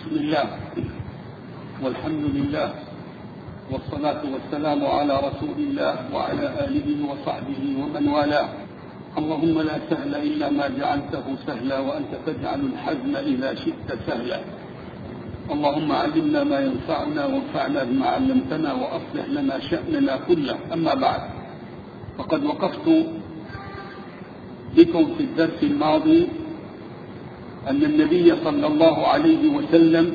بسم الله والحمد لله والصلاة والسلام على رسول الله وعلى آله وصحبه ومن والاه. اللهم لا سهل إلا ما جعلته سهلا وأنت تجعل الحزن إذا شئت سهلا. اللهم علمنا ما ينفعنا وانفعنا بما علمتنا وأصلح لنا شأننا كله. أما بعد، فقد وقفت بكم في الدرس الماضي أن النبي صلى الله عليه وسلم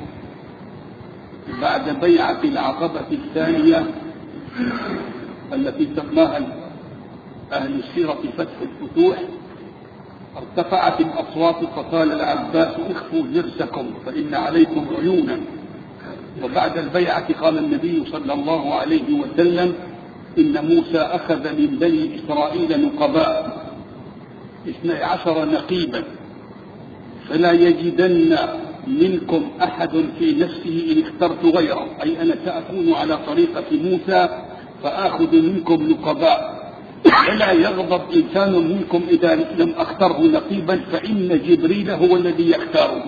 بعد بيعة العقبة الثانية التي سماها أهل السيرة فتح الفتوح، ارتفعت الأصوات فقال العباس: اخفوا ضرسكم فإن عليكم عيونا. وبعد البيعة قال النبي صلى الله عليه وسلم: إن موسى أخذ من بني إسرائيل نقباء 12 نقيبا، فلا يجدن منكم أحد في نفسه إن اخترت غيره، أي أنا سأكون على طريقة موسى فآخذ منكم نقباء، ولا يغضب إنسان منكم إذا لم أختره نقيبا فإن جبريل هو الذي يختاره.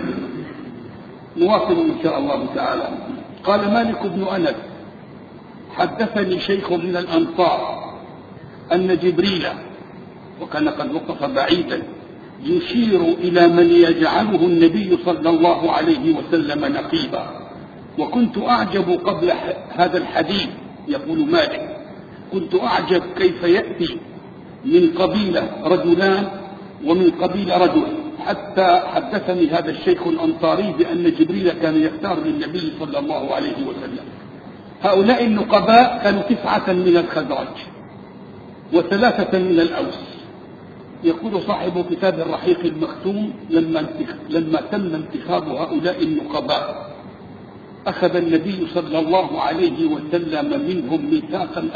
نواصل إن شاء الله تعالى. قال مالك بن أنس: حدثني شيخ من الأنصار أن جبريل، وكان قد وقف بعيدا، يشير إلى من يجعله النبي صلى الله عليه وسلم نقيبا. وكنت أعجب قبل هذا الحديث، يقول مالك، كنت أعجب كيف يأتي من قبيلة رجلان ومن قبيلة رجل، حتى حدثني هذا الشيخ الأنصاري بأن جبريل كان يختار للنبي صلى الله عليه وسلم. هؤلاء النقباء كانوا 9 من الخزرج و3 من الأوس. يقول صاحب كتاب الرحيق المختوم: لما تم انتخاب هؤلاء النقباء أخذ النبي صلى الله عليه وسلم منهم ميثاق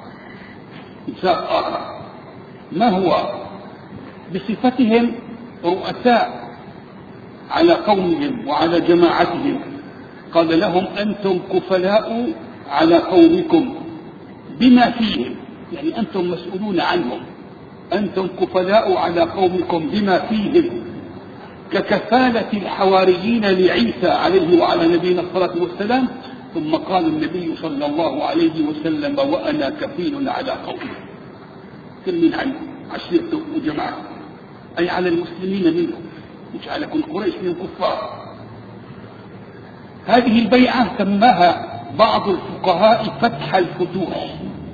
آخر. ما هو؟ بصفتهم رؤساء على قومهم وعلى جماعتهم، قال لهم: أنتم كفلاء على قومكم بما فيهم، يعني أنتم مسؤولون عنهم، أنتم كفلاء على قومكم بما فيهم، ككفالة الحواريين لعيسى عليه وعلى نبينا الصلاة والسلام. ثم قال النبي صلى الله عليه وسلم: وأنا كفيل على قومي. كل من عنهم عشيرته وجماعته، أي على المسلمين منهم، مش على كل قريش من كفار. هذه البيعة سماها بعض الفقهاء فتح الفتوح،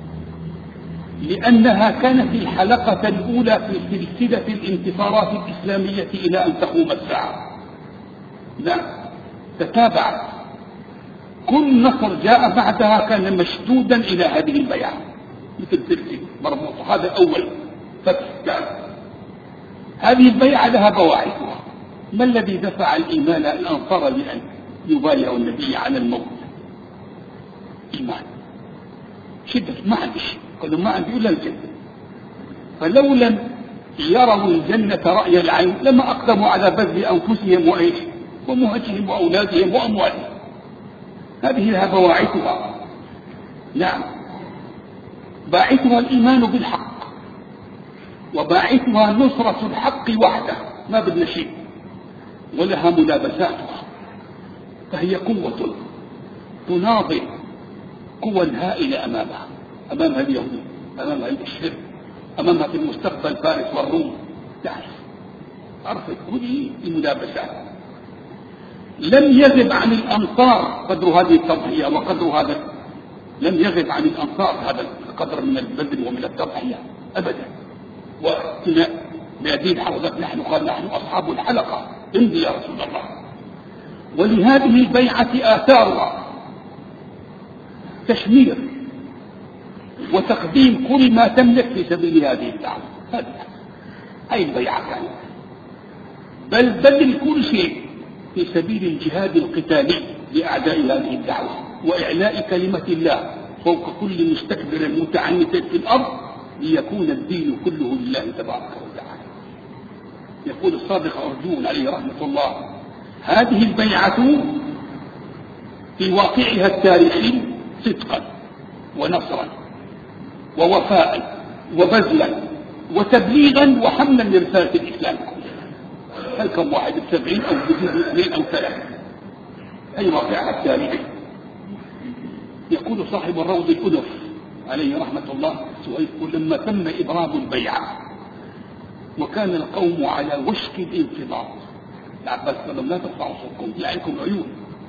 لأنها كانت الحلقة الأولى في سلسلة الانتصارات الإسلامية إلى أن تقوم الساعة. لا، تتابعت، كل نصر جاء بعدها كان مشدودا إلى هذه البيعة، مثل سلسلة مربوطة. هذا أول فتح كان. هذه البيعة لها بواعثها. ما الذي دفع الأنصار لأن يبايعوا النبي على الموت؟ إيمان، شدة، ما عندي شيء، قالوا ما عندي إلا الجنة، فلو لم يروا الجنة رأي العين لما أقدموا على بذل أنفسهم وإيش ومهجهم وأولادهم وأموالهم. هذه لها بواعثها. نعم، باعثها الإيمان بالحق، وباعثها نصرة الحق وحده، ما بدنا شيء، ولها ملابساتها، فهي قوة تناظر قوى هائلة أمامها اليهود، أمامها الشرك، أمامها في المستقبل فارس والروم. عرفت هذه الملابسات. لم يغب عن الأنصار قدر هذه التضحية وقدر هذا، لم يغب عن الأنصار هذا القدر من البذل ومن التضحية أبدا. وكنا بيدين حوزت نحن، قال: نحن أصحاب الحلقة، امضي يا رسول الله. ولهذه البيعة آثارها تشمير وتقديم كل ما تملك في سبيل هذه الدعوة. هذه البيعة كانت، بل بذل كل شيء في سبيل الجهاد القتالي لأعداء هذه الدعوة، وإعلاء كلمة الله فوق كل مستكبر متعنت في الأرض، ليكون الدين كله لله تبارك وتعالى. يقول الصادق أرجون عليه رحمة الله: هذه البيعة في واقعها التاريخي صدقا ونصرا ووفاء وبذلا وتبليغا وحملا لرسالة الإسلام. هل كم واحد 70 أو 2 أو 3؟ أي واقعة التاريخ. يقول صاحب الروض الأنف عليه رحمة الله لما تم إبرام البيعة وكان القوم على وشك الانفضاض، العباس قال لا ترفعوا صوتكم يعيكم عيون،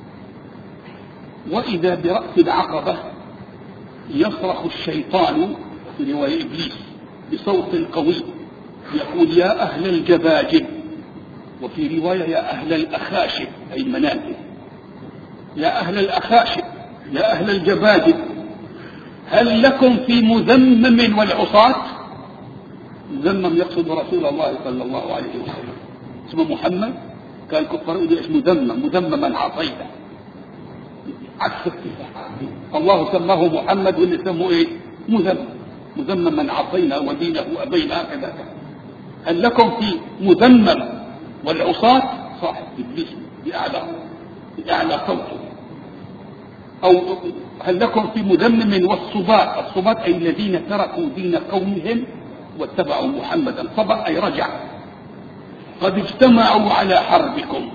وإذا برأس العقبة يصرخ الشيطان في رواية إبليس بصوت قوي يقول يا أهل الجباجب، وفي رواية يا أهل الأخاشب أي المنازل، يا أهل الأخاشب يا أهل الجباجب هل لكم في مذمم والعصاة. مذمم يقصد رسول الله صلى الله عليه وسلم، اسمه محمد، كان الكفار يقولوا ايش مذمم، مذمما عصيته، عكس الصحة. الله سماه محمد واللي سموه ايه مذمم، مذمما عصينا ودينه أبينا هكذا. هل لكم في مذمم والعصاة صاحب إبليس بأعلى صوته، أو هل لكم في مذمم والصباء، الصباء أي الذين تركوا دين قومهم واتبعوا محمدا، صبأ أي رجع، قد اجتمعوا على حربكم.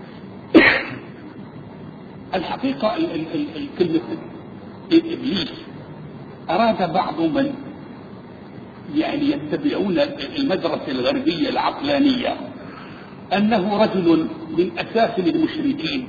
الحقيقة الكلمة إبليس أراد بعض من يعني يتبعون المدرسة الغربية العقلانية أنه رجل من أساس المشركين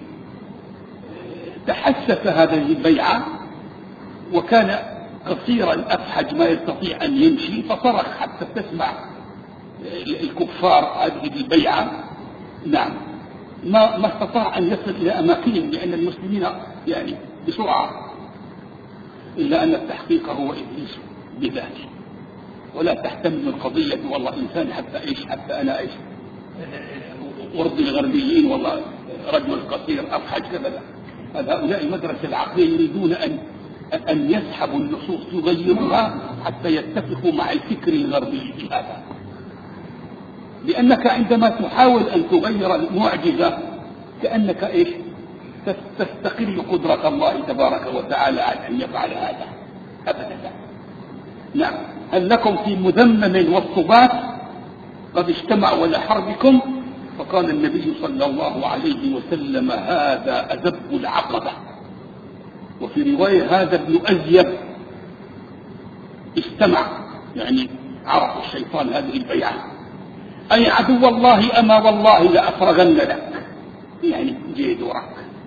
تحسس هذه البيعة وكان قصيرا أفحج ما يستطيع أن يمشي، فصرخ حتى تسمع الكفار هذه البيعة. نعم، ما استطاع أن يصل إلى أماكنهم لأن المسلمين يعني بسرعة، إلا أن التحقيق هو إبليس بذاته، ولا تحتمل القضية والله إنسان حتى أنا وارضي الغربيين والله رجل قصير أفحج كذا. هؤلاء المدرسة العقلية يريدون أن يسحبوا النصوص يغيروها حتى يتفقوا مع الفكر الغربي في هذا، لأنك عندما تحاول أن تغير المعجزة كأنك تستقل قدرة الله تبارك وتعالى على أن يفعل هذا أبدا. نعم، هل لكم في مذمم والصبات قد اجتمعوا على حربكم، فقال النبي صلى الله عليه وسلم هذا أذب العقبة، وفي رواية هذا ابن أزيب استمع، يعني عرف الشيطان هذه البيعة، أي عدو الله أما والله لأفرغن لك، يعني جاي دورك.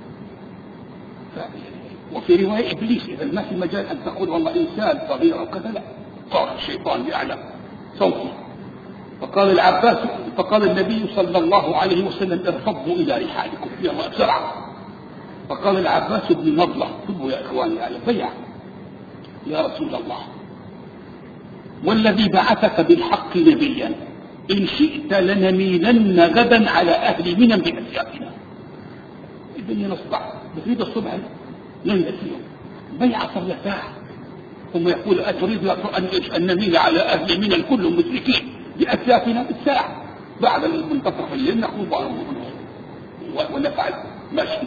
وفي رواية إبليس إذا ما في مجال أن تقول والله إنسان صغير أو كذا، لا، صار الشيطان بأعلى صوته. فقال النبي صلى الله عليه وسلم ارفضوا إلى رحالكم يلا بسرعة. فقال العباس بن نضلة اكتبوا يا إخواني على بيع يا رسول الله والذي بعثك بالحق نبيا إن شئت لنميلن غدا على أهل منى بأسيافنا. الدنيا نصبع بفيد الصبح ننزل فيهم بيعة صار ساعة، ثم يقول أتريد أن نميل على أهل منى كلهم مشركين بأسيافنا الساعة بعد المنتصف الليل نقوم ونفعل ماشي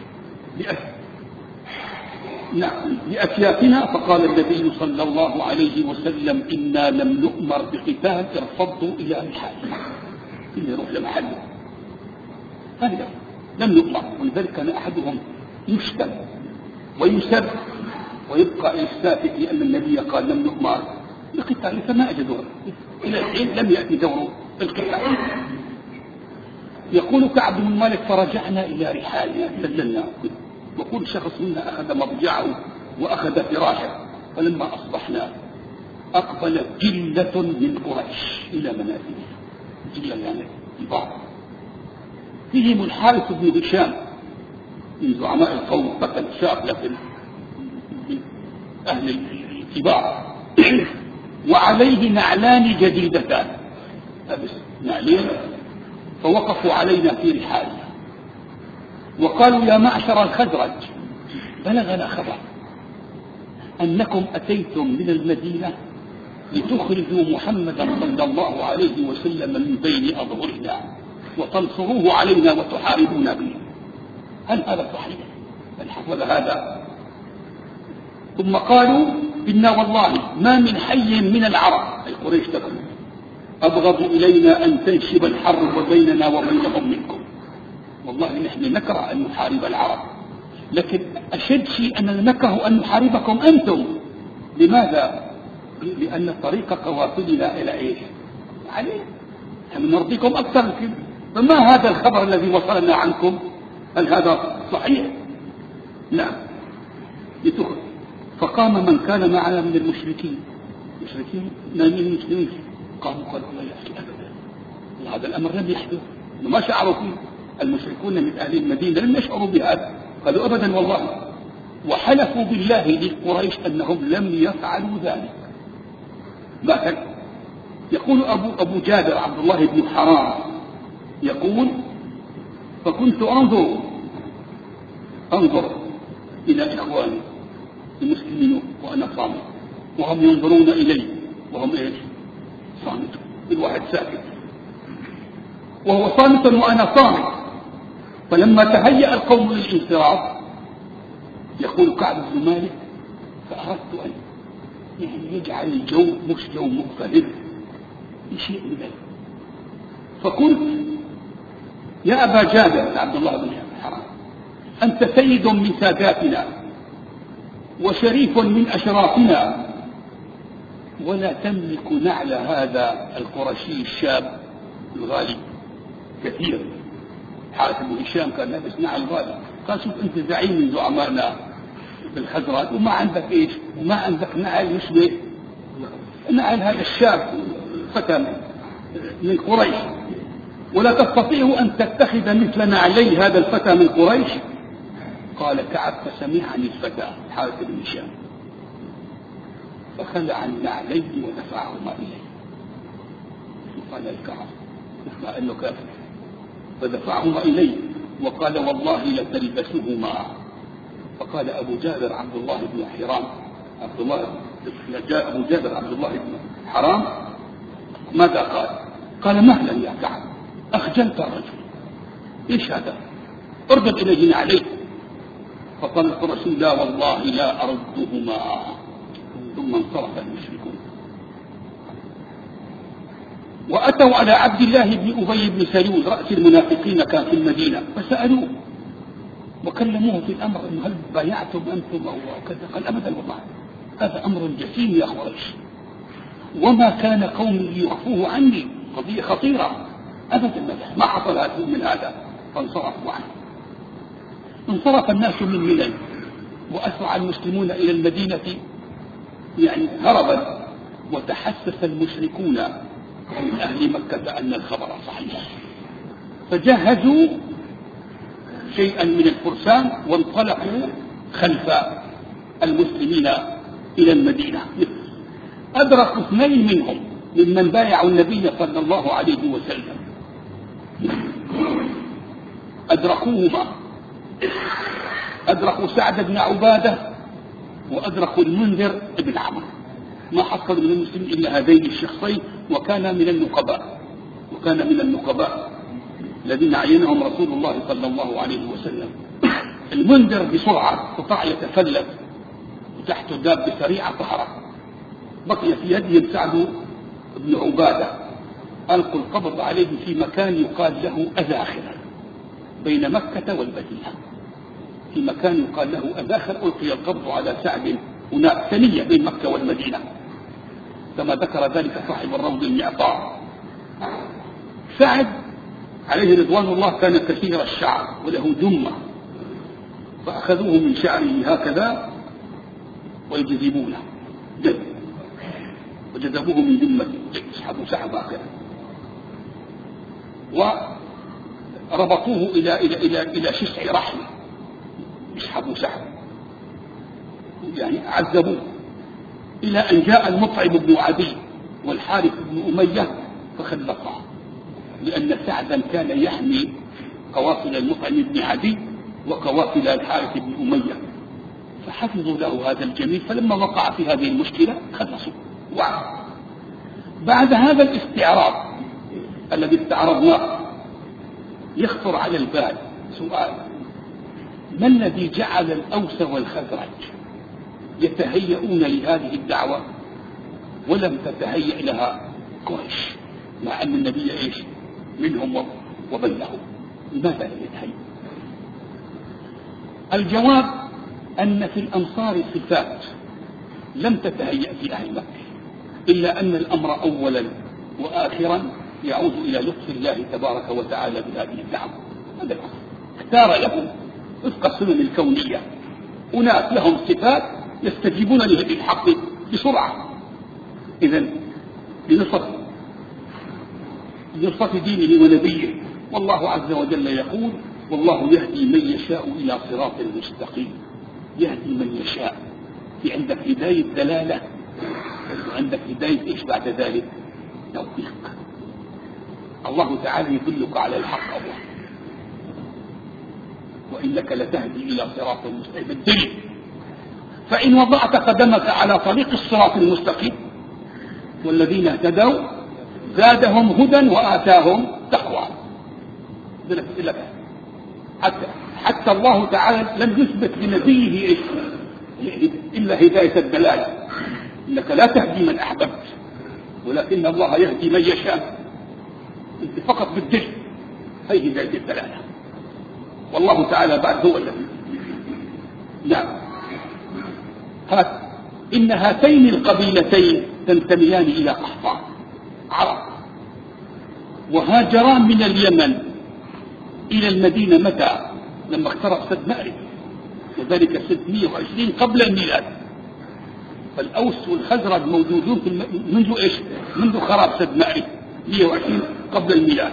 بأسيافنا. فقال النبي صلى الله عليه وسلم إنا لم نؤمر بقتال ارفضوا إلى رحالنا، إن يروح لمحله هذا لم نؤمر. ولذلك كان أحدهم يشتم ويسب ويبقى الساكت لأن النبي قال لم نؤمر بقتال، فما أجد دور إلى الحين لم يأتي دور القتال. يقول كعب بن مالك فرجعنا إلى رحالنا سللنا، وكل شخص منا أخذ مضجعه وأخذ فراشه. فلما أصبحنا أقبلت جلة من قريش إلى منازلها، جلة يعني البعض، فيهم الحارث بن هشام من زعماء القوم، قتل شاب لكن من أهل الكبار، وعليه نعلان جديدتان، أبس نعلين، فوقفوا علينا في رحالنا وقالوا يا معشر الخزرج بلغنا خبر أنكم أتيتم من المدينة لتخرجوا محمدا صلى الله عليه وسلم من بين أظهرنا وتنصروه علينا وتحاربون به، هل هذا صحيح؟ بل حفظ هذا. ثم قالوا إنا والله ما من حي من العرب أي قريش تكون أبغض إلينا أن تنشب الحرب بيننا وبينهم منكم، والله نحن نكره أن نحارب العرب لكن أشد شيء أننا نكره أن نحاربكم أنتم. لماذا؟ لأن طريق قوافلنا إلى إيش؟ عليه نحن نرضيكم أكثر. فما هذا الخبر الذي وصلنا عنكم؟ هل هذا صحيح؟ نعم. فقام من كان معنا من المشركين من المسلمين قاموا قالوا لا يحكي أبدا، هذا الأمر لم يحدث، ما شعروا فيه. المشركون من أهل المدينة لم يشعروا بهذا، قالوا أبدا والله، وحلفوا بالله لقريش أنهم لم يفعلوا ذلك. مثلا يقول أبو جابر عبد الله بن حرام يقول: فكنت أنظر إلى إخواني المسلمين وأنا صامت، وهم ينظرون إلي وهم إيش؟ صامت. الواحد ساكت وهو صامت وأنا صامت. فلما تهيأ القوم للانصراف يقول كعب بن مالك: فأردت أن يجعل الجو مش جو مختلف بشيء من ذلك، فقلت: يا أبا جابر عبد الله بن حرام، أنت سيد من ساداتنا وشريف من أشرافنا، ولا تملك نعل هذا القرشي الشاب الغالي كثير. حارث بن هشام كان لابس نعل غالي، قال: شوف أنت زعيم من زعمائنا بالخزرج وما عندك إيش؟ وما عندك نعل يشبه نعل هذا الشاب فتى من قريش، ولا تستطيع أن تتخذ مثل نعلي هذا الفتى من قريش. قال كعب: فسمعني الفتى حارث بن هشام فخلع النعلين ودفعهما إليه. قال الكعب ما أنه كافر، فدفعهما إليه وقال: والله لتلبسهما. فقال أبو جابر عبد الله بن حرام أبو جابر عبد الله بن حرام ماذا قال؟ قال: مهلا يا كعب، أخجلت الرجل، إيش هذا؟ اربط إليهن عليه. فقال الرسول: لا والله لا أردهما. ثم انصرف المشركون وأتوا على عبد الله بن أبي بن سلول رأس المنافقين، كان في المدينة، فسألوه وكلموه في الأمر: هل بايعتم أنتم أو كذا؟ قال: أبدا والله، هذا أمر جسيم يا قريش، وما كان قومي ليخفوه عني، قضية خطيرة أبدا، ما حصل من هذا. فانصرفوا عنه. انصرف الناس من منى وأسرع المسلمون إلى المدينة يعني هربا، وتحسس المشركون من أهل مكة أن الخبر صحيح، فجهزوا شيئا من الفرسان وانطلقوا خلف المسلمين إلى المدينة. أدركوا 2 منهم ممن بايعوا النبي صلى الله عليه وسلم، أدركوهما، أدركوا سعد بن عبادة وأدركوا المنذر بن عمرو. ما حصل من المسلمين إلا هذين الشخصين، وكان من النقباء الذين عينهم رسول الله صلى الله عليه وسلم. المنذر بسرعة استطاع يتفلت تحت دابة سريعة طهرة، بقي في يده سعد بن عبادة، ألقوا القبض عليه في مكان يقال له أذاخر بين مكة والمدينة، في مكان يقال له أذاخر ألقي القبض على سعد هناك ثنية بين مكة والمدينة، كما ذكر ذلك صاحب الروض المعطاء. سعد عليه رضوان الله كان كثير الشعر وله جمة، فأخذوه من شعره هكذا ويجذبونه وجذبوه من جمته، يسحبوا سحبا كذا، وربطوه إلى شسع رحم، يسحبوا سحبا، يعني عذبوه، إلى أن جاء المطعم بن عدي والحارث بن أمية فخلصاه، لأن سعدا كان يحمي قوافل المطعم بن عدي وقوافل الحارث بن أمية، فحفظوا له هذا الجميل. فلما وقع في هذه المشكلة خلصوا. بعد هذا الاستعراض الذي استعرضناه يخطر على البال سؤال: ما الذي جعل الأوس والخزرج يتهيئون لهذه الدعوة ولم تتهيئ لها قريش، مع أن النبي إيش منهم وبلغوا؟ لماذا لم يتهيئ؟ الجواب أن في الأمصار صفات لم تتهيأ في أهل مكة، إلا أن الأمر أولا وآخرا يعود إلى لطف الله تبارك وتعالى بهذه الدعوة. هذا اختار لهم وفق السنن الكونية أناس لهم صفات يستجيبون للحق بسرعة. إذن لنصرة دينه ونبيه. والله عز وجل يقول: والله يهدي من يشاء إلى صراط مستقيم. يهدي من يشاء، في عندك هداية دلالة وعندك هداية إيش بعد ذلك؟ توفيق. الله تعالى يدلك على الحق الله، وإنك لتهدي إلى صراط مستقيم الدليل. فإن وضعت قدمك على طريق الصراط المستقيم والذين اهتدوا زادهم هدى وآتاهم تقوى. حتى الله تعالى لم يثبت لنبيه إلا هداية الدلالة، إنك لا تهدي من أحببت ولكن الله يهدي من يشاء. انت فقط بالدل، هي هداية الدلالة، والله تعالى بعد هو الذي. نعم. إن هاتين القبيلتين تنتميان إلى قحطان عرب، وهاجرا من اليمن إلى المدينة متى؟ لما اقترب سد مأرب، وذلك 620 قبل الميلاد. فالأوس والخزرج موجودون منذ إيش؟ منذ خراب سد مأرب 120 قبل الميلاد.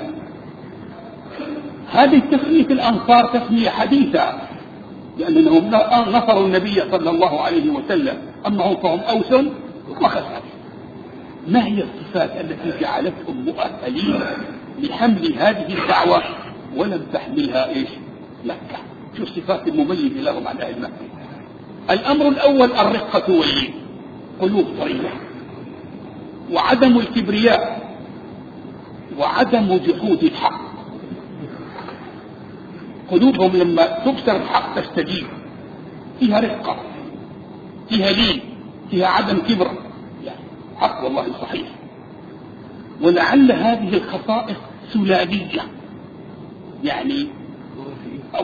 هذه تسمية الأنصار تسمية حديثة، لأنهم نصروا النبي صلى الله عليه وسلم، أما هم فهم أوس وخزرج. ما هي الصفات التي جعلتهم مؤهلين لحمل هذه الدعوة ولم تحملها إيش؟ مكة. شو الصفات المميزة لهم عن أهل مكة؟ الأمر الأول الرقة واللين، قلوب طرية، وعدم الكبرياء، وعدم جحود الحق. قلوبهم لما تبصر الحق تستجيب، فيها رقة، فيها لين، فيها عدم كبر، يعني حق والله صحيح. ولعل هذه الخصائص سلالية، يعني أو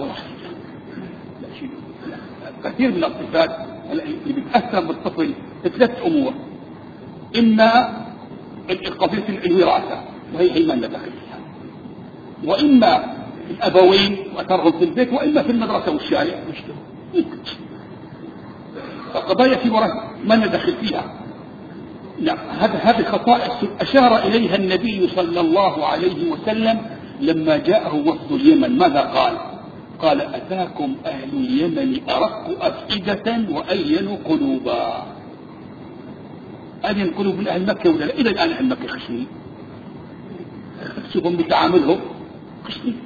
كثير من الصفات اللي بتأثر بالطفل ثلاث أمور: إما قضية الوراثة وهي ما ندخل فيها، وإما الأبوين وأثرهم في البيت، وإما في المدرسة والشارع. فقضايا في وراثة ما ندخل فيها. لا، هذه خصائص أشار إليها النبي صلى الله عليه وسلم لما جاءه وفد اليمن. ماذا قال؟ قال: أتاكم أهل اليمن أرق أفئدة وألين قلوبا. ألين قلوب من أهل مكة ولا لا؟ إذا الآن أهل مكة خشنين، شوفهم بتعاملهم خشنين.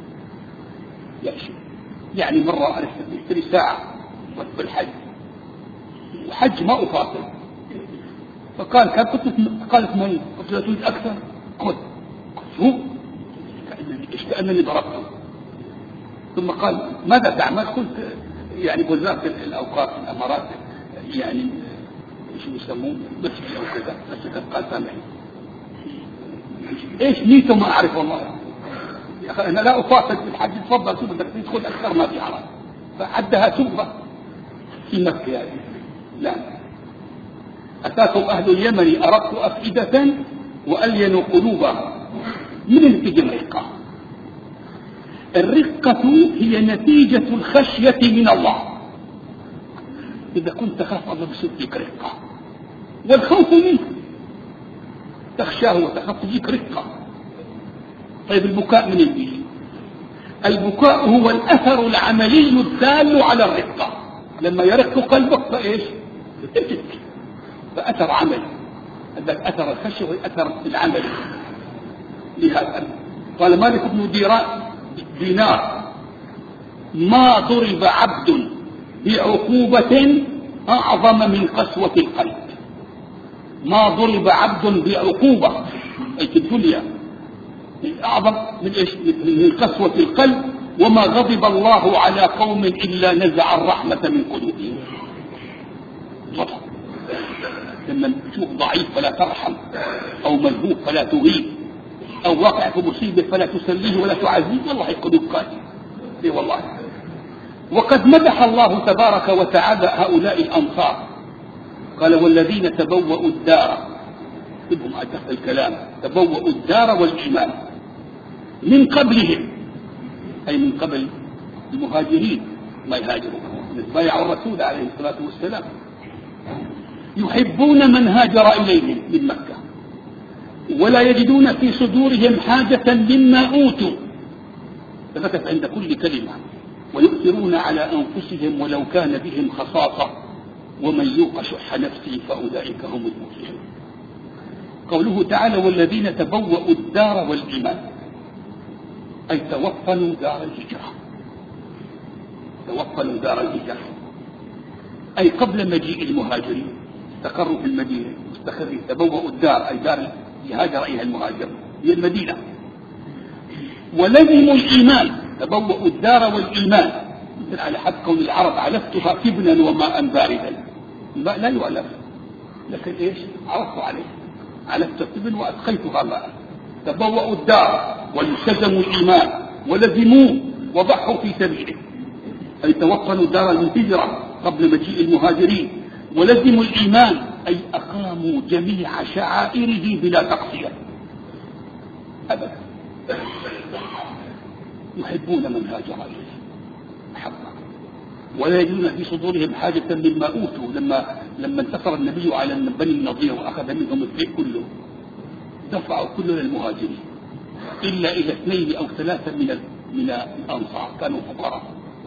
يعني مرة عرفت اشتري ساعة بالحج، وحج ما أفاصل، فقال قالت مين؟ قلت له: تريد أكثر؟ قل شو؟ كأنني ضربته. ثم قال: ماذا تعمل؟ قلت: يعني وزارة الأوقاف في الأمارات، يعني شو يسمون مسجد أو كذا. قال: سامحني، إيش نيته ما أعرف والله يا أخي، أنا لا أفاصل في الحج، تفضل شو بدك تدخل أكثر ما في حرام. فعدها سوبة في مكة يعني. لا، أتاكم أهل اليمن أرق أفئدة وألين قلوبا. من نتيجة الرقة؟ الرقة هي نتيجة الخشية من الله. إذا كنت تخاف الله بصدق رقة، والخوف منه تخشاه وتخاف تجيك رقة. طيب البكاء من البيت؟ البكاء هو الأثر العملي الدال على الرقة. لما يرق قلبك فإيش؟ تبكي، فأثر عملي. هذا أثر الخشية والأثر العملي. لهذا قال مالك بن دينار: ما ضرب عبد بعقوبة أعظم من قسوة القلب. ما ضرب عبد بعقوبة، أي في الدنيا، أعظم من إيش؟ من قسوة القلب. وما غضب الله على قوم إلا نزع الرحمة من قلوبهم. غضب لما تشوف ضعيف فلا ترحم، أو مذهوب فلا تغيب، أو واقع في مصيبة فلا تسليه ولا تعزيه، والله قلوب قاسية. إيه والله. وقد مدح الله تبارك وتعالى هؤلاء الأنصار، قال والذين تبوأوا الدار، تبهم تحت الكلام، تبوأوا الدار والإيمان من قبلهم، أي من قبل المهاجرين ما يهاجروا، بايعوا الرسول عليه الصلاة والسلام، يحبون من هاجر إليهم من مكة ولا يجدون في صدورهم حاجة مما أوتوا، ثبتت عند كل كلمة، ويؤثرون على أنفسهم ولو كان بهم خصاصة ومن يوق شح نفسه فأولئك هم المفلحون. قوله تعالى والذين تبوأوا الدار والإيمان، أي توطنوا دار الهجرة، توطنوا دار الهجرة، أي قبل مجيء المهاجرين استقروا في المدينة مستقرين، تبوأوا الدار أي دار يهاجر إليها المهاجر هي المدينة، ولزموا الإيمان، تبوأوا الدار والإيمان، مثل على حد قول العرب علفتها تبنا وماء باردا، الماء لا يؤلف لكن إيش عرفوا عليه، علفت التبن وأسقيتها ماء، تبوأوا الدار والتزموا الإيمان ولزموه وضحوا في سبيله، أي توطنوا دار الهجرة قبل مجيء المهاجرين، ولزموا الإيمان أي أقاموا جميع شعائره بلا تقصير أبدا، يحبون من هاجر إليه محبة ولا يجدون في صدورهم حاجة مما أوتوا. لما انتصر النبي على بني النضير وأخذ منهم الشيء كله دفعوا كله للمهاجرين إلا إلى 2 أو 3 من الأنصار كانوا فقراء،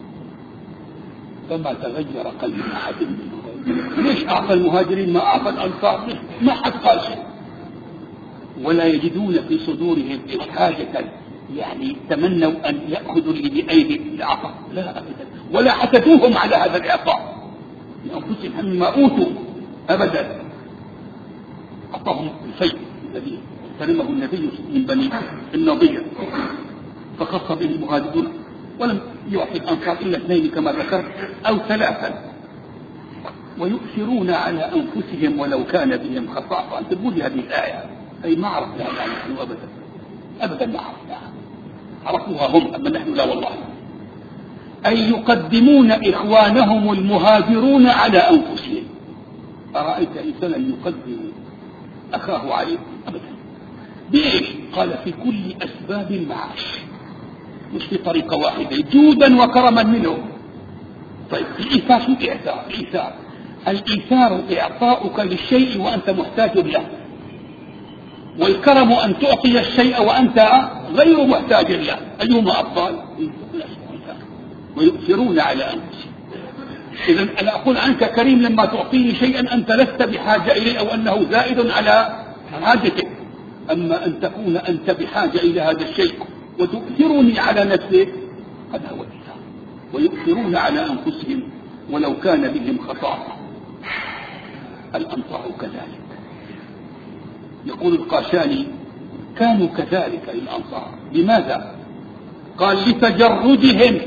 فما تغير قلب أحد منهم. ليش أعطى المهاجرين ما أعطى الأنصار؟ ما حد قال شيء. ولا يجدون في صدورهم حاجة يعني تمنوا أن يأخذوا اللي بأيدي العطاء، لا أبدا، ولا حسدوهم على هذا العطاء لأنفسهم مما أوتوا أبدا. أعطاهم الفيء الذي سلمه النبي من بني النضير فخص به المهاجرون، ولم يعطي الأنصار إلا 2 كما ذكرت أو 3. ويؤثرون على أنفسهم ولو كان بهم خصاصة. أنت تقول لي هذه الآية أي ما عرفناها نحن أبدا، أبدا ما عرفناها، عرفوها هم أما نحن لا والله. أي يقدمون إخوانهم المهاجرون على أنفسهم. أرأيت إنسانا يقدم أخاه عليه؟ أبدا. بإيش؟ قال في كل أسباب المعاش، مش في طريقة واحدة، جودا وكرما منه. طيب الإيثار شو الإيثار؟ الإيثار إعطاؤك للشيء وأنت محتاج له، والكرم أن تعطي الشيء وأنت غير محتاج له، أيهما أفضل؟ ويؤثرون على أنفسهم. إذن أنا أقول عنك كريم لما تعطيني شيئا أنت لست بحاجة إليه أو أنه زائد على حاجتك، أما أن تكون أنت بحاجة إلى هذا الشيء وتؤثرني على نفسك، هذا هو الإيثار. ويؤثرون على أنفسهم ولو كان بهم خصاصة. الأنصار كذلك. يقول القاشاني كانوا كذلك الأنصار. لماذا؟ قال لتجردهم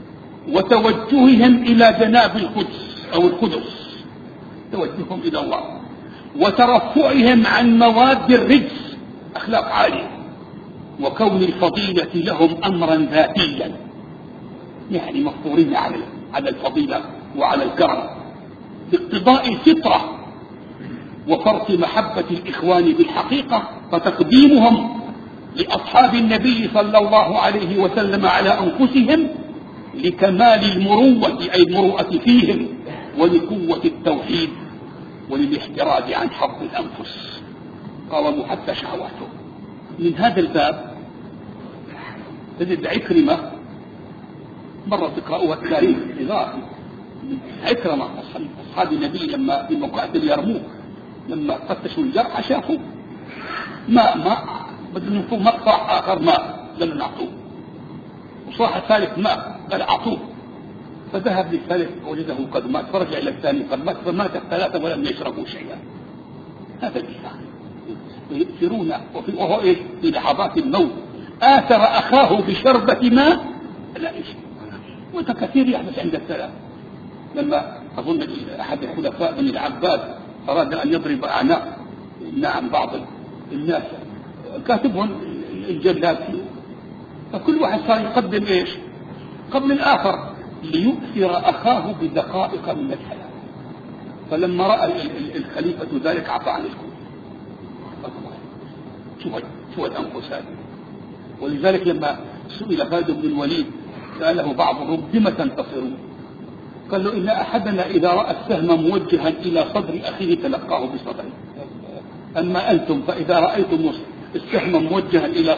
وتوجههم إلى جناب القدس أو القدس، توجههم إلى الله، وترفعهم عن مواد الرجس، أخلاق عالية، وكون الفضيلة لهم أمرا ذاتيا، يعني مفطورين على الفضيلة وعلى الكرم، باقتضاء الفطرة وفرط محبة الإخوان بالحقيقة، فتقديمهم لأصحاب النبي صلى الله عليه وسلم على أنفسهم لكمال المروة أي المروءة فيهم، ولقوة التوحيد، وللاحتراز عن حظ الأنفس، قاوموا حتى شهواته. من هذا الباب تجد عكرمة مرة تقرأوها التاريخ إضافي، عكرمة أصحاب النبي لما في موقعة اليرموك لما فتشوا الجرح شافوا ماء بدل نفوه مقطع آخر ماء قالوا نعطوه، وصاح الثالث ماء قال أعطوه، فذهب للثالث وجده قد مات، فرجع إلى الثاني قد مات، فمات الثلاثة ولم يشربوا شيئا. هذا الإيثار. ويؤثرون وهو إيش؟ في لحظات الموت آثر أخاه بشربة ماء لا إيش. وهذا كثير يحدث عند الثلاث. لما أظن أحد الخلفاء بن العباس أراد أن يضرب أعناق بعض الناس كاتبهم الجلاد، فكل واحد صار يقدم إيش قبل الآخر، ليؤثر أخاه بدقائق من الحياة. فلما رأى الخليفة ذلك عفى عن الكل. شو الأنفس هذه. ولذلك لما سئل خالد بن الوليد سأله بعضهم بما تنتصرون؟ قال له إن أحدنا إذا رأى السهم موجها إلى صدر أخيه تلقاه بصدره، أما أنتم فإذا رأيتم السهم موجها إلى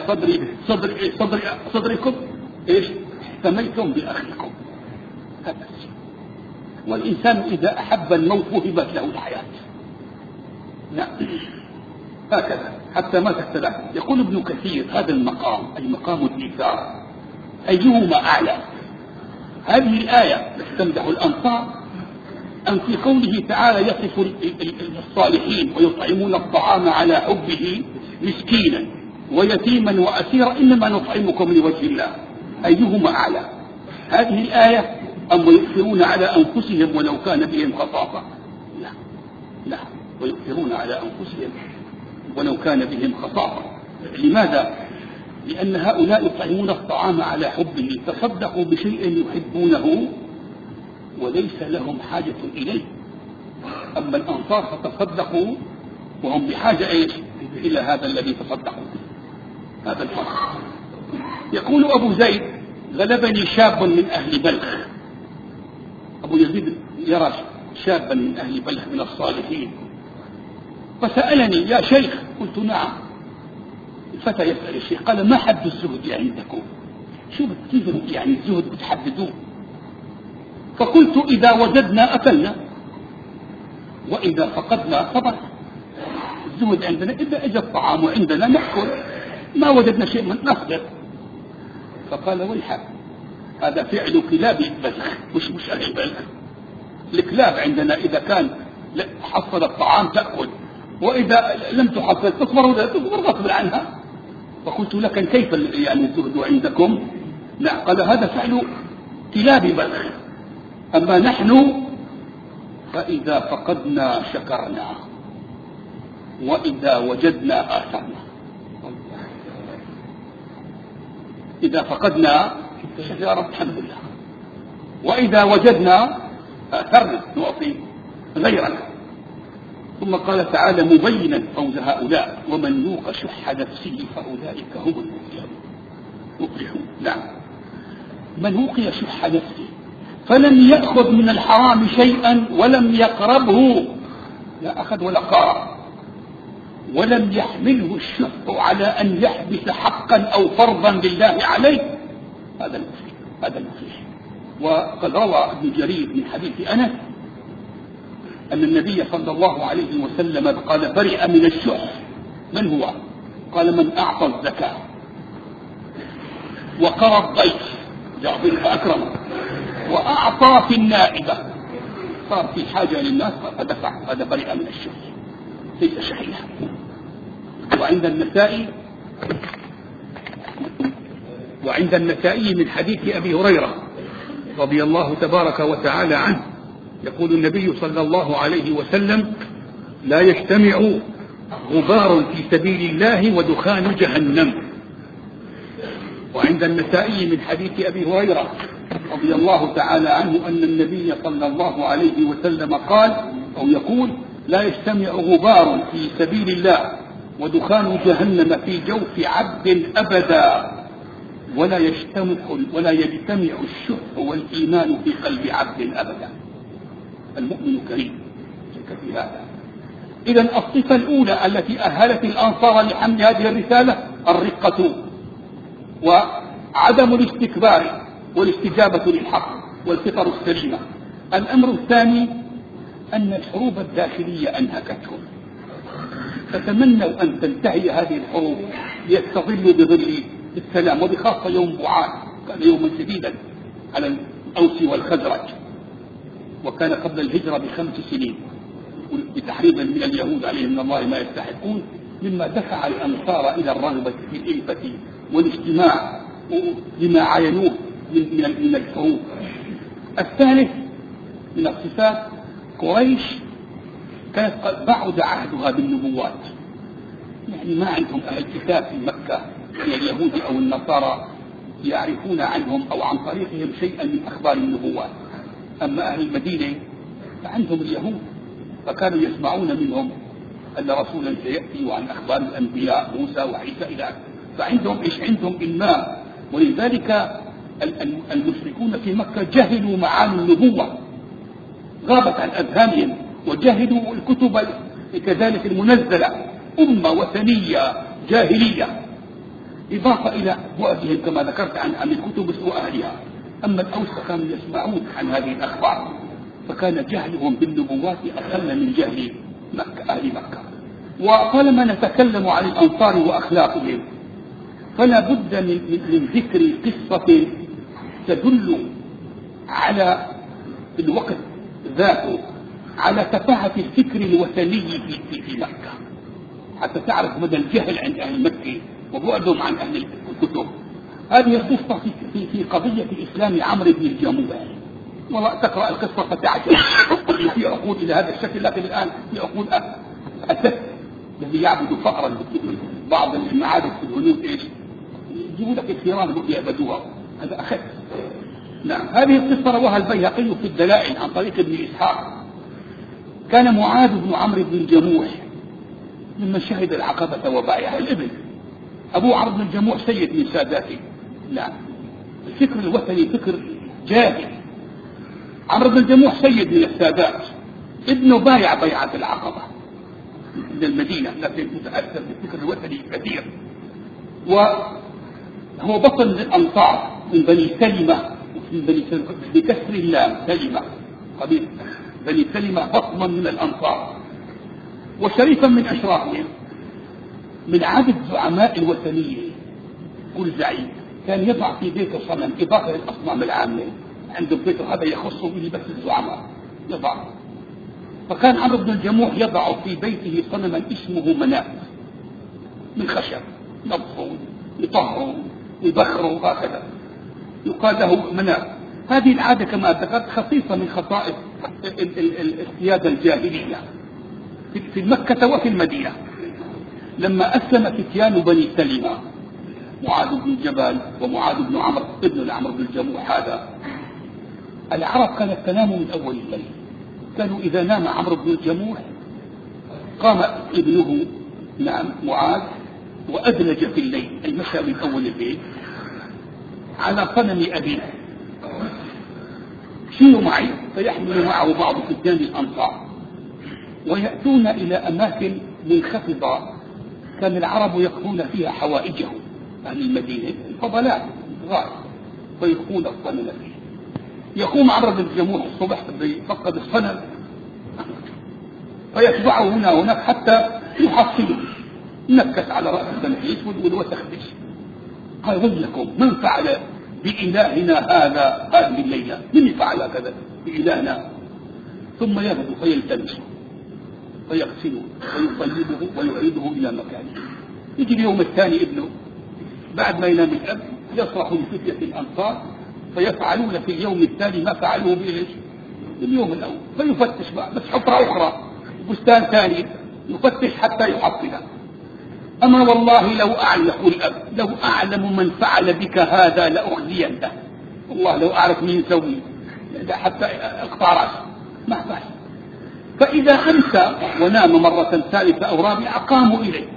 صدركم إيش؟ احتميتم بأخيكم. هذا الشيء. والإنسان إذا أحب الموت وهبت له الحياة. نعم هكذا حتى مات الثلاثة. يقول ابن كثير هذا المقام أي مقام الإيثار أيهما أعلى؟ هذه الآية تمدح الأنصار أم في قوله تعالى يصف الصالحين ويطعمون الطعام على حبه مسكينا ويتيما وأسيرا إنما نطعمكم لوجه الله؟ أيهما أعلى؟ هذه الآية أم ويؤثرون على أنفسهم ولو كان بهم خصاصة؟ لا ويؤثرون على أنفسهم ولو كان بهم خصاصة. لماذا؟ لأن هؤلاء يطعمون الطعام على حبه، تصدقوا بشيء يحبونه وليس لهم حاجة إليه. أما الأنصار فتصدقوا وهم بحاجة إلى هذا الذي تصدقوا به. هذا الفرق. يقول أبو زيد غلبني شاب من أهل بلخ. أبو يزيد يرى شابا من أهل بلخ من الصالحين فسألني يا شيخ، قلت نعم. الفتى يسأل الشيخ قال ما حد الزهد عندكم؟ شو كيف يعني الزهد بتحددوه؟ فقلت إذا وجدنا أكلنا وإذا فقدنا صبرنا. الزهد عندنا إذا أجى الطعام عندنا نأكل، ما وجدنا شيء من نصبر. فقال ويحك هذا فعل كلاب بلخ مش أهل بلخ. الكلاب عندنا إذا كان حصل الطعام تأكل وإذا لم تحصل تصبر ولا تصبر غصب عنها. فقلت لك كيف يعني الزهد عندكم؟ لا قال هذا فعل كلاب بلخ، أما نحن فإذا فقدنا شكرنا وإذا وجدنا آثرنا. إذا فقدنا يا رب الحمد لله، وإذا وجدنا آثرنا نعطي غيرنا. ثم قال تعالى مبينا فوز هؤلاء ومن يوق شح نفسه فأولئك هم المفلحون. نعم من وقي شح نفسه فلم يأخذ من الحرام شيئا ولم يقربه، لا أخذ ولا قارب، ولم يحمله الشح على أن يحبس حقا أو فرضا لله عليه، هذا المفلح. وقد روى ابن جرير من حديث أنس أن النبي صلى الله عليه وسلم قال برئ من الشح. من هو؟ قال من أعطى الزكاة وقرى الضيف جاء ضيف أكرمه وأعطى في النائبة، صار في حاجة للناس فدفع، هذا برئ من الشح ليس شحيحا. وعند النسائي من حديث أبي هريرة رضي الله تبارك وتعالى عنه يقول النبي صلى الله عليه وسلم لا يجتمع غبار في سبيل الله ودخان جهنم. وعند النسائي من حديث أبي هريرة رضي الله تعالى عنه أن النبي صلى الله عليه وسلم قال أو يقول لا يجتمع غبار في سبيل الله ودخان جهنم في جوف عبد أبدا ولا يجتمع الشح والإيمان في قلب عبد أبدا. المؤمن كريم في هذا. إذن الصفة الأولى التي أهلت الأنصار لحمل هذه الرسالة الرقة وعدم الاستكبار والاستجابة للحق والفطر السليمة. الأمر الثاني أن الحروب الداخلية أنهكتهم، فتمنوا أن تنتهي هذه الحروب ليستظلوا بظل السلام، وبخاصة يوم بعاث كان يوما شديدا على الأوس والخزرج، وكان قبل الهجرة ب5 سنين، بتحريض من اليهود عليهم من الله ما يستحقون، مما دفع الأنصار إلى الرغبة في الإلفة والاجتماع لما عاينوه من الحروب. الثالث من الصفات قريش كانت قد بعد عهدها بالنبوات، يعني ما عندهم أهل الكتاب في مكة من اليهود أو النصارى يعرفون عنهم أو عن طريقهم شيئا من أخبار النبوات. أما أهل المدينة فعندهم اليهود، فكانوا يسمعون منهم أن رسولا سيأتي وعن أخبار الأنبياء موسى وعيسى إلى آخره، فعندهم عندهم إلمام. ولذلك المشركون في مكة جهلوا معاني النبوة، غابت عن أذهانهم، وجهلوا الكتب كذلك المنزلة. أمة وثنية جاهلية، إضافة إلى بعدهم كما ذكرت عن الكتب وأهلها. أما الأوس كانوا يسمعون عن هذه الأخبار، فكان جهلهم بالنبوات أقل من جهل أهل مكة. وطالما نتكلم عن الأنصار وأخلاقهم، فلا بد من ذكر قصة تدل على الوقت ذاته على تفاهة الفكر الوثني في مكة، حتى تعرف مدى الجهل عند أهل مكة وبعدهم عن أهل الكتب. هذه القصة في قضية إسلام عمرو بن الجموح، والله تقرأ القصة فتعجب. في عقول إلى هذا الشكل، لكن الآن في عقول أسد الذي يعبد فقرا. بعض المعابد في الهنود إيش يجيبوا لك الثيران يعبدوها، هذا أخذ. نعم، هذه القصة رواها البيهقي في الدلائل عن طريق ابن إسحاق. كان معاذ بن عمرو بن الجموح ممن شهد العقبة وبايع الإبل. أبو عمرو بن الجموح سيد من ساداته. لا، الفكر الوثني فكر جاهل. عمرو بن الجموح سيد من السادات، ابنه بايع بيعة العقبة من المدينة، لكن متأثر بالفكر الوثني كثير. وهو بطل من الأنصار، من بني سلمة، بكسر اللام سلمة، قبيل بني سلمة بطما من الأنصار، وشريفا من أشرافهم. من عدد زعماء الوثنية، كل زعيم كان يضع في بيته صنم إضافة للأصنام العامة عنده بيته، هذا يخصه به بس الزعماء يضع. فكان عمرو بن الجموح يضع في بيته صنما اسمه مناة من خشب، يطهو يطهره ويبخره هكذا، يقال له مناة. هذه العادة كما ذكرت خصيصة من خصائص السيادة الجاهلية في مكة وفي المدينة. لما أسلم فتيان بني سلمة، معاذ بن جبل ومعاذ بن عمرو ابن عمرو بن الجموح، هذا العرب كانت تنام من أول الليل. كانوا إذا نام عمرو بن الجموح قام ابنه نعم معاذ وأدلج في الليل، أي مشى من أول الليل على صنم أبيه. شيلوا معي، فيحمل معه بعض فتيان الأنصار ويأتون إلى أماكن منخفضة كان العرب يقضون فيها حوائجهم، أهل المدينة الفضلاء غار، فيخون الصنم فيه. يقوم عمرو بن الجموح الصبح يفقد الصنم فيتبعه هنا وهناك حتى يحصله، نكس على رأس التنفيس والوسخ بش. قال ويلكم، من فعل بإلهنا هذا هذه الليلة؟ من فعل كذا بإلهنا؟ ثم يذهب فيلتمسه فيغسله ويطيبه ويعيده إلى مكانه. يجي اليوم الثاني ابنه بعد ما ينام الأب يصرح لفتية الأنصار فيفعلون في اليوم الثاني ما فعلوه باليوم الأول، فيفتش بس حفرة أخرى بستان ثاني يفتش حتى يحصله. أما والله لو أعلم، يقول الأب، لو أعلم من فعل بك هذا لأخزينه، والله لو أعرف مين يسوي حتى أقطع رأسه ما فعل. فإذا أمسى ونام مرة ثالثة أو رابعة قاموا إليه.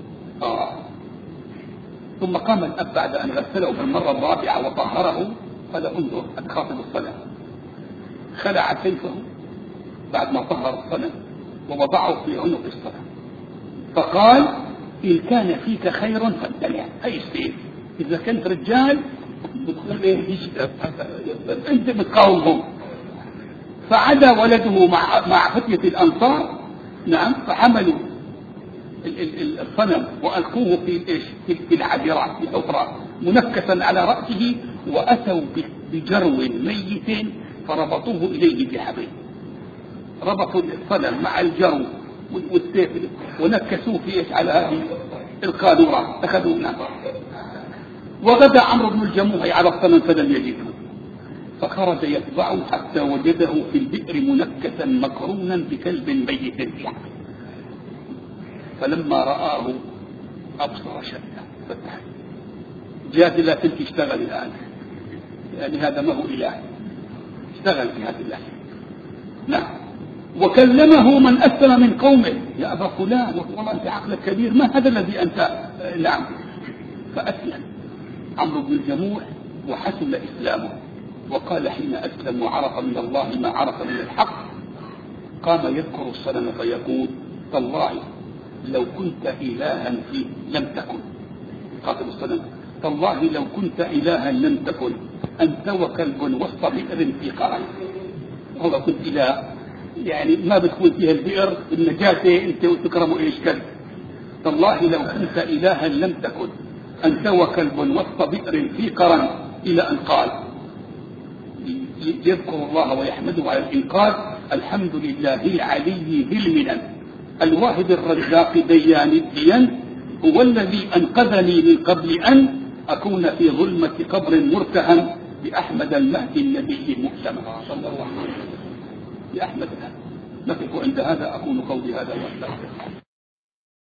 ثم قام الأب بعد أن غسله في المرة الرابعة وطهره، قال انظر أتخاطب الصلاة. خلع سيفه بعد ما طهر الصنم ووضعه في عنق الصنم، فقال إن كان فيك خير فاتبع. أي السيف، إذا كنت رجال بتقول إيه أنت بتقاومهم. فعدا ولده مع فتية الأنصار نعم، فحملوا الصنم وألقوه في العذراء في الحفرة منكسا على رأسه، وأتوا بجرو ميت فربطوه إليه بحبل. ربطوا الصنم مع الجرو والسيف ونكسوه في على هذه القاذورة، أخذوه نفر. وغدا عمرو بن الجموح على الصنم فلم يجده، فخرج يتبعه حتى وجده في البئر منكسا مقرونا بكلب ميت فيه. فلما رآه أبصر شده فتح جهاد الله تلك اشتغل الآن، يعني هذا ما هو إله، اشتغل جهاد الله. نعم. وكلمه من أسلم من قومه، يا أبا فلان والله أنت عقلك كبير، ما هذا الذي أنت؟ نعم. فأسلم عمرو بن الجموح وحسن إسلامه، وقال حين أسلم وعرف من الله ما عرف من الحق قام يذكر الصنم فيقول تالله لو كنت إلها فيه لم تكن، قاتل الصنم تالله لو كنت إلها لم تكن أنت وكلب وسط بئر في قرن. والله كنت إله، يعني ما بتكون فيها البئر النجاة أنت وتكرموا إيش كلب. تالله لو كنت إلها لم تكن أنت وكلب وسط بئر في قرن، إلى أن قال يذكر الله ويحمده على الإنقاذ. الحمد لله العلي ذي المنن الواحد الرزاق ديان الدين، هو الذي أنقذني من قبل أن أكون في ظلمة قبر مرتهم، بأحمد المهدي النبي مؤتمن صلى الله عليه وسلم. بأحمد. نقف عند هذا، أقول قولي هذا وأستغفر.